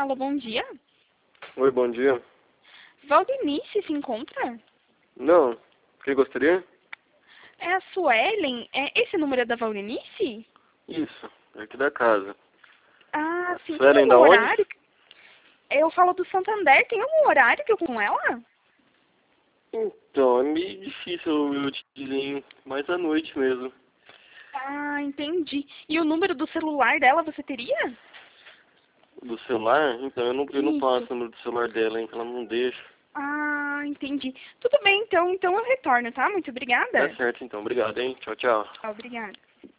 Alô, bom dia. Oi, bom dia. Valdenice se encontra? Não, quem gostaria? É a Suelen? Esse número é da Valdenice? Isso, é aqui da casa. Ah, sim. Tem Suelen da algum onde? horário? Eu falo do Santander. Tem algum horário que eu com ela? Então, é meio difícil eu te dizer, hein? Mais à noite mesmo. Ah, entendi. E o número do celular dela você teria? Do celular? Então, eu não Isso. passo no celular dela, hein? Que ela não deixa. Ah, entendi. Tudo bem, então eu retorno, tá? Muito Tá obrigada. certo, então. Obrigado, hein? Tchau, tchau. Obrigada.